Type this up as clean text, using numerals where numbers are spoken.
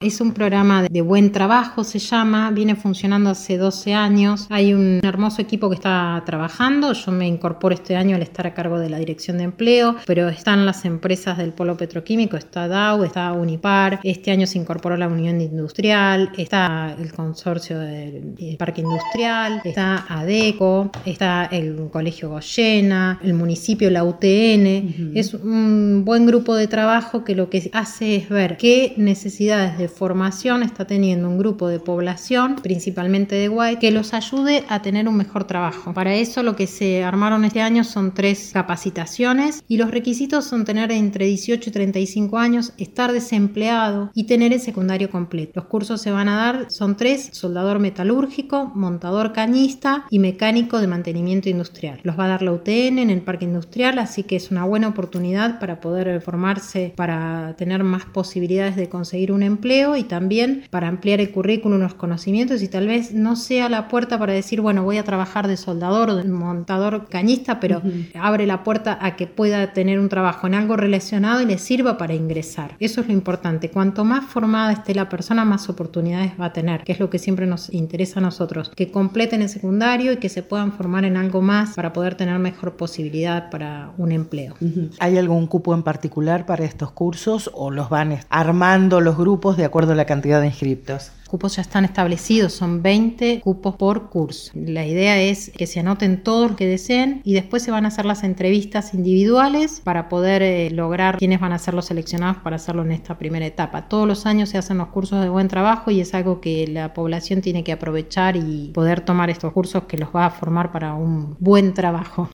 Es un programa de buen trabajo, se llama, viene funcionando hace 12 años. Hay un hermoso equipo que está trabajando. Yo me incorporo este año al estar a cargo de la dirección de empleo, pero están las empresas del polo petroquímico, está Dow, está Unipar, este año se incorporó la Unión Industrial, está el consorcio del Parque Industrial, está ADECO, está el Colegio Goyena, el municipio, la UTN. Es un buen grupo de trabajo que lo que hace es ver qué necesidades de formación está teniendo un grupo de población, principalmente de Guay, que los ayude a tener un mejor trabajo. Para eso lo que se armaron este año son 3 capacitaciones y los requisitos son tener entre 18 y 35 años, estar desempleado y tener el secundario completo. Los cursos se van a dar, son 3: soldador metalúrgico, montador cañista y mecánico de mantenimiento industrial. Los va a dar la UTN en el Parque Industrial, así que es una buena oportunidad para poder formarse, para tener más posibilidades de conseguir un empleo y también para ampliar el currículum, los conocimientos, y tal vez no sea la puerta para decir, bueno, voy a trabajar de soldador o de montador cañista, pero abre la puerta a que pueda tener un trabajo en algo relacionado y le sirva para ingresar. Eso es lo importante. Cuanto más formada esté la persona, más oportunidades va a tener, que es lo que siempre nos interesa a nosotros, que completen el secundario y que se puedan formar en algo más para poder tener mejor posibilidad para un empleo. ¿Hay algún cupo en particular para estos cursos o los van armando los grupos de acuerdo a la cantidad de inscriptos? Cupos ya están establecidos, son 20 cupos por curso. La idea es que se anoten todos los que deseen y después se van a hacer las entrevistas individuales para poder lograr quiénes van a ser los seleccionados para hacerlo en esta primera etapa. Todos los años se hacen los cursos de buen trabajo y es algo que la población tiene que aprovechar y poder tomar estos cursos que los va a formar para un buen trabajo.